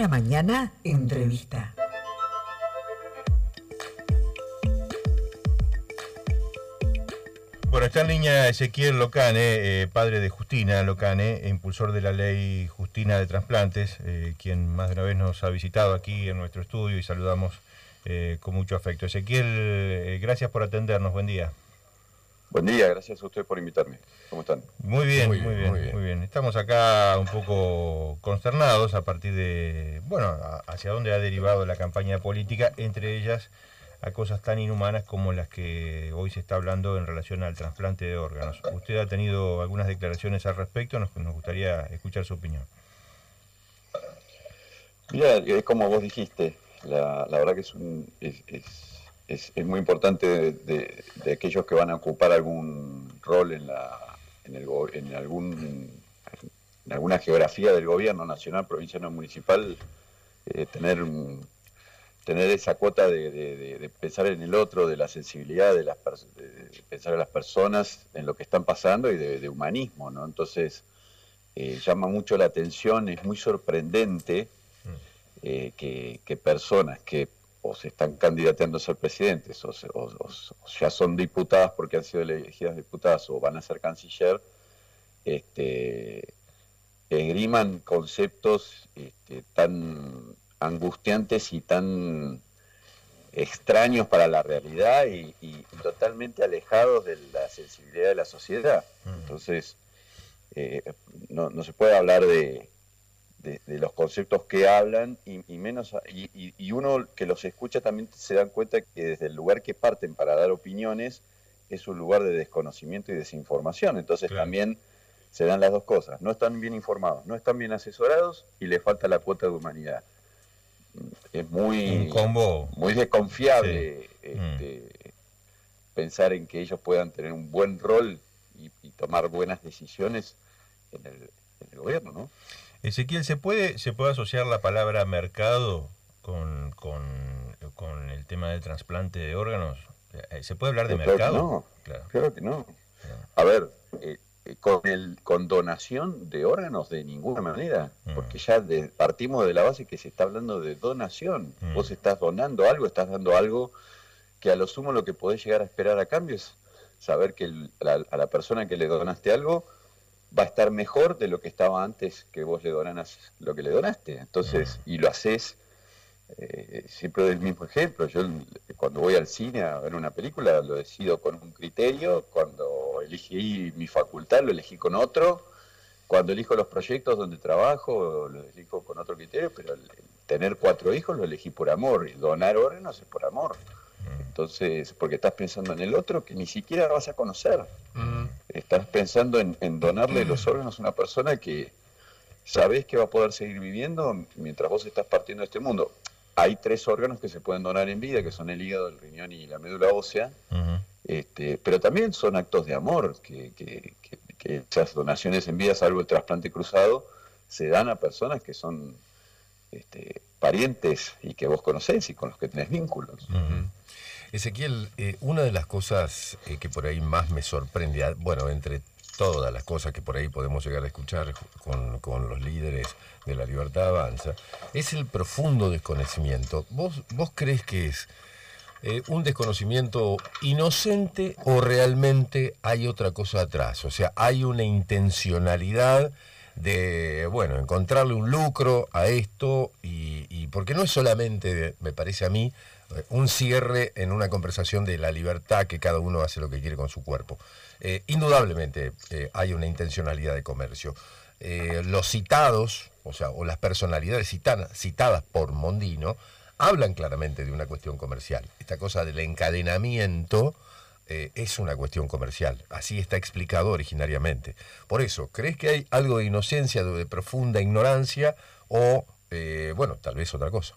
Primera Mañana Entrevista. Bueno, está en línea Ezequiel Locane, padre de Justina Locane, impulsor de la ley Justina de trasplantes, quien más de una vez nos ha visitado aquí en nuestro estudio y saludamos con mucho afecto. Ezequiel, gracias por atendernos, buen día. Buen día, gracias a usted por invitarme. ¿Cómo están? Muy bien. Estamos acá un poco consternados a partir de, bueno, hacia dónde ha derivado la campaña política, entre ellas a cosas tan inhumanas como las que hoy se está hablando en relación al trasplante de órganos. Usted ha tenido algunas declaraciones al respecto, nos gustaría escuchar su opinión. Mira, es como vos dijiste, la verdad que es muy importante de aquellos que van a ocupar algún rol en alguna geografía del gobierno nacional, provincial o municipal, tener esa cuota de pensar en el otro, de la sensibilidad, de pensar en las personas, en lo que están pasando y de humanismo, ¿no? Entonces, llama mucho la atención, es muy sorprendente que personas que o se están candidateando a ser presidentes o ya son diputadas porque han sido elegidas diputadas o van a ser canciller, esgriman conceptos tan angustiantes y tan extraños para la realidad y totalmente alejados de la sensibilidad de la sociedad. Entonces, no se puede hablar de los conceptos que hablan y uno que los escucha también se dan cuenta que desde el lugar que parten para dar opiniones es un lugar de desconocimiento y desinformación. Entonces también se dan las dos cosas, no están bien informados, no están bien asesorados y le falta la cuota de humanidad. Es muy desconfiable pensar en que ellos puedan tener un buen rol y tomar buenas decisiones en el gobierno, ¿no? Ezequiel, ¿se puede asociar la palabra mercado con el tema del trasplante de órganos? ¿Se puede hablar de mercado? Claro que no. A ver, con donación de órganos de ninguna manera, porque ya partimos de la base que se está hablando de donación. Vos estás donando algo, estás dando algo que a lo sumo lo que podés llegar a esperar a cambio es saber que a la persona que le donaste algo va a estar mejor de lo que estaba antes que vos le donaras lo que le donaste. Entonces, y lo haces siempre del mismo ejemplo. Yo cuando voy al cine a ver una película lo decido con un criterio, cuando elegí mi facultad lo elegí con otro, cuando elijo los proyectos donde trabajo lo elijo con otro criterio, pero el tener 4 hijos lo elegí por amor, y donar órganos es por amor. Entonces, porque estás pensando en el otro que ni siquiera vas a conocer. Estás pensando en donarle los órganos a una persona que sabés que va a poder seguir viviendo mientras vos estás partiendo de este mundo. Hay 3 órganos que se pueden donar en vida, que son el hígado, el riñón y la médula ósea, pero también son actos de amor, que esas donaciones en vida, salvo el trasplante cruzado, se dan a personas que son parientes y que vos conocés y con los que tenés vínculos. Ezequiel, una de las cosas que por ahí más me sorprende, bueno, entre todas las cosas que por ahí podemos llegar a escuchar con los líderes de La Libertad Avanza, es el profundo desconocimiento. ¿Vos crees que es un desconocimiento inocente o realmente hay otra cosa atrás? O sea, hay una intencionalidad de, bueno, encontrarle un lucro a esto y porque no es solamente, me parece a mí, un cierre en una conversación de la libertad, que cada uno hace lo que quiere con su cuerpo. Indudablemente hay una intencionalidad de comercio. Los citados, o las personalidades citadas por Mondino, hablan claramente de una cuestión comercial. Esta cosa del encadenamiento es una cuestión comercial. Así está explicado originariamente. Por eso, ¿crees que hay algo de inocencia, de profunda ignorancia o, bueno, tal vez otra cosa?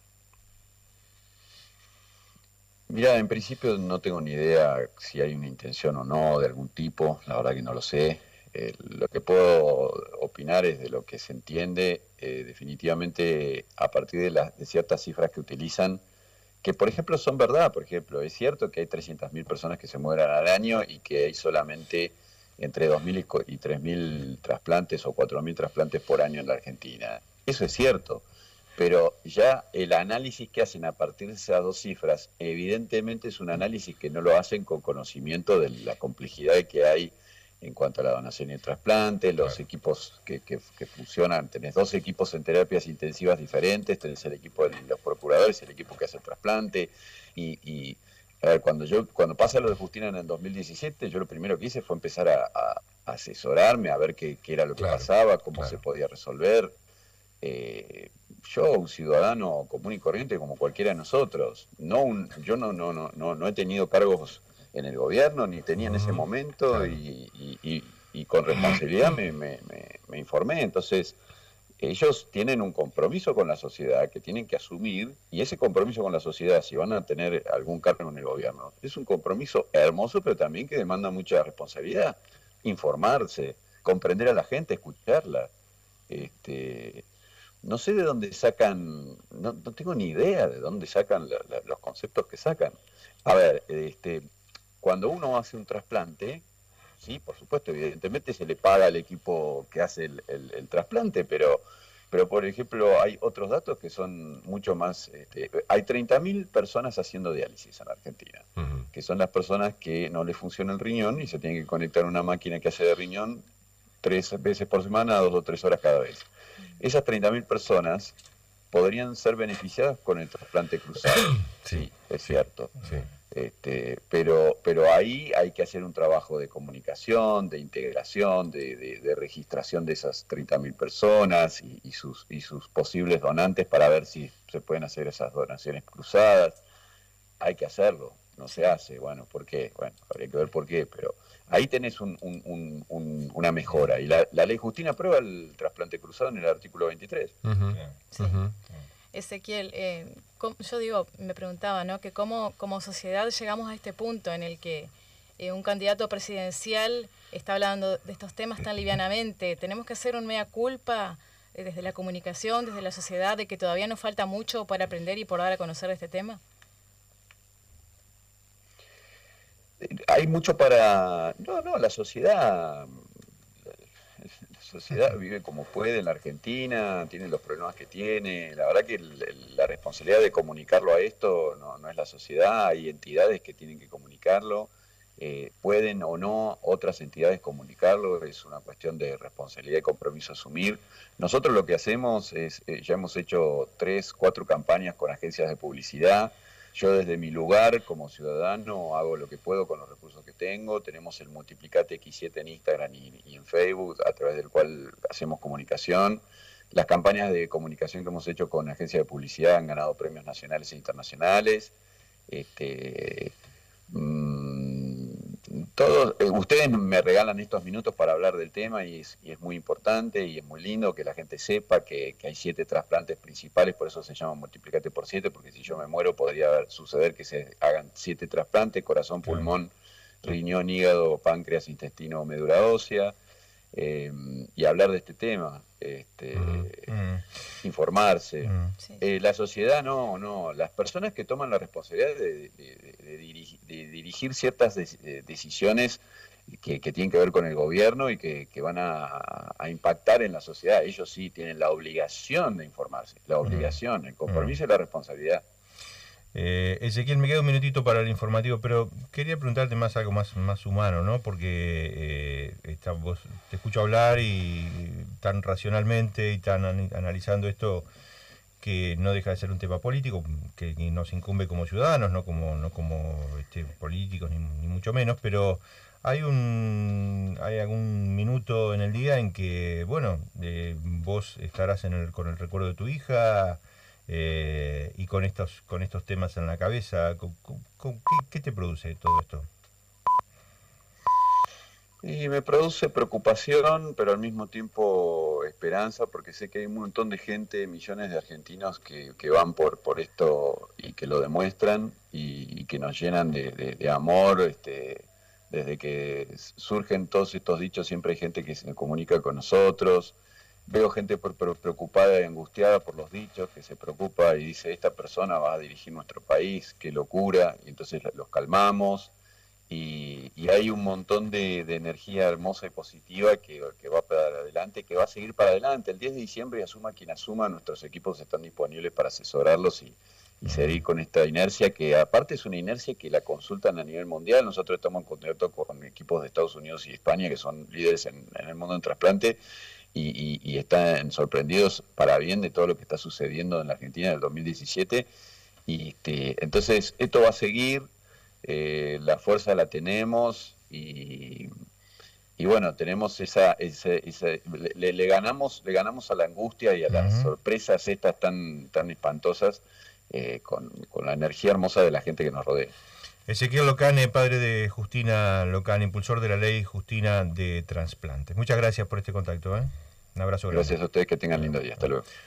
Mira, en principio no tengo ni idea si hay una intención o no de algún tipo, la verdad que no lo sé. Lo que puedo opinar es de lo que se entiende definitivamente a partir de ciertas cifras que utilizan, que por ejemplo son verdad. Por ejemplo, es cierto que hay 300.000 personas que se mueran al año y que hay solamente entre 2.000 y 3.000 trasplantes o 4.000 trasplantes por año en la Argentina. Eso es cierto. pero ya el análisis que hacen a partir de esas dos cifras, evidentemente es un análisis que no lo hacen con conocimiento de la complejidad que hay en cuanto a la donación y el trasplante, los equipos que funcionan. Tenés 2 equipos en terapias intensivas diferentes, tenés el equipo de los procuradores, el equipo que hace el trasplante, y a ver, cuando pasa lo de Justina en el 2017, yo lo primero que hice fue empezar a asesorarme, a ver qué era lo que pasaba, cómo se podía resolver. Yo, un ciudadano común y corriente como cualquiera de nosotros, yo no he tenido cargos en el gobierno, ni tenía en ese momento, y con responsabilidad me informé. Entonces, ellos tienen un compromiso con la sociedad que tienen que asumir, y ese compromiso con la sociedad, si van a tener algún cargo en el gobierno, es un compromiso hermoso, pero también que demanda mucha responsabilidad. Informarse, comprender a la gente, escucharla. No sé de dónde sacan, no tengo ni idea de dónde sacan los conceptos que sacan. A ver, cuando uno hace un trasplante, sí, por supuesto, evidentemente se le paga al equipo que hace el trasplante, pero por ejemplo hay otros datos que son mucho más. Hay 30.000 personas haciendo diálisis en Argentina, que son las personas que no les funciona el riñón y se tienen que conectar a una máquina que hace de riñón 3 veces por semana, 2 o 3 horas cada vez. Esas 30.000 personas podrían ser beneficiadas con el trasplante cruzado. Sí, es cierto. Sí. Pero ahí hay que hacer un trabajo de comunicación, de integración, de registración de esas 30.000 personas y sus posibles donantes para ver si se pueden hacer esas donaciones cruzadas. Hay que hacerlo, no se hace. Bueno, ¿por qué? Bueno, habría que ver por qué, pero ahí tenés una mejora. Y la ley Justina aprueba el trasplante cruzado en el artículo 23. Sí. Ezequiel, yo me preguntaba, ¿no?, que cómo como sociedad llegamos a este punto en el que un candidato presidencial está hablando de estos temas tan livianamente. ¿Tenemos que hacer un mea culpa desde la comunicación, desde la sociedad, de que todavía nos falta mucho para aprender y por dar a conocer este tema? Hay mucho para... No, la sociedad vive como puede en la Argentina, tiene los problemas que tiene. La verdad que la responsabilidad de comunicarlo a esto no es la sociedad, hay entidades que tienen que comunicarlo. Pueden o no otras entidades comunicarlo, es una cuestión de responsabilidad y compromiso a asumir. Nosotros lo que hacemos es, ya hemos hecho 3, 4 campañas con agencias de publicidad. Yo desde mi lugar como ciudadano hago lo que puedo con los recursos que tengo. Tenemos el Multiplicate X7 en Instagram y en Facebook, a través del cual hacemos comunicación. Las campañas de comunicación que hemos hecho con agencias de publicidad han ganado premios nacionales e internacionales. Ustedes me regalan estos minutos para hablar del tema y es muy importante y es muy lindo que la gente sepa que hay 7 trasplantes principales, por eso se llama Multiplicate por 7, porque si yo me muero podría suceder que se hagan 7 trasplantes: corazón, pulmón, riñón, hígado, páncreas, intestino, médula ósea, y hablar de este tema, informarse. La sociedad no, las personas que toman la responsabilidad de dirigir ciertas decisiones que tienen que ver con el gobierno y que van a impactar en la sociedad, ellos sí tienen la obligación de informarse, la obligación, el compromiso y la responsabilidad. Ezequiel, me queda un minutito para el informativo, pero quería preguntarte algo más humano, ¿no? Porque vos te escucho hablar y tan racionalmente y tan analizando esto, que no deja de ser un tema político, que nos incumbe como ciudadanos, no como políticos, ni mucho menos, pero hay algún minuto en el día en que, vos estarás con el recuerdo de tu hija, y con estos temas en la cabeza. ¿Qué te produce todo esto? Y me produce preocupación, pero al mismo tiempo esperanza, porque sé que hay un montón de gente, millones de argentinos que van por esto y que lo demuestran y que nos llenan de amor. Desde que surgen todos estos dichos siempre hay gente que se comunica con nosotros. Veo gente preocupada y angustiada por los dichos, que se preocupa y dice: esta persona va a dirigir nuestro país, qué locura, y entonces los calmamos y hay un montón de energía hermosa y positiva que va para adelante, que va a seguir para adelante. El 10 de diciembre, asuma quien asuma, nuestros equipos están disponibles para asesorarlos y seguir con esta inercia, que aparte es una inercia que la consultan a nivel mundial. Nosotros estamos en contacto con equipos de Estados Unidos y España, que son líderes en el mundo del trasplante, y están sorprendidos para bien de todo lo que está sucediendo en la Argentina en el 2017. Entonces, esto va a seguir. La fuerza la tenemos y bueno, tenemos le ganamos a la angustia y a las sorpresas estas tan espantosas, con la energía hermosa de la gente que nos rodea. Ezequiel Locane, padre de Justina Locane, impulsor de la ley Justina de trasplantes. Muchas gracias por este contacto. Un abrazo grande. Gracias a ustedes, que tengan lindo día. Hasta luego.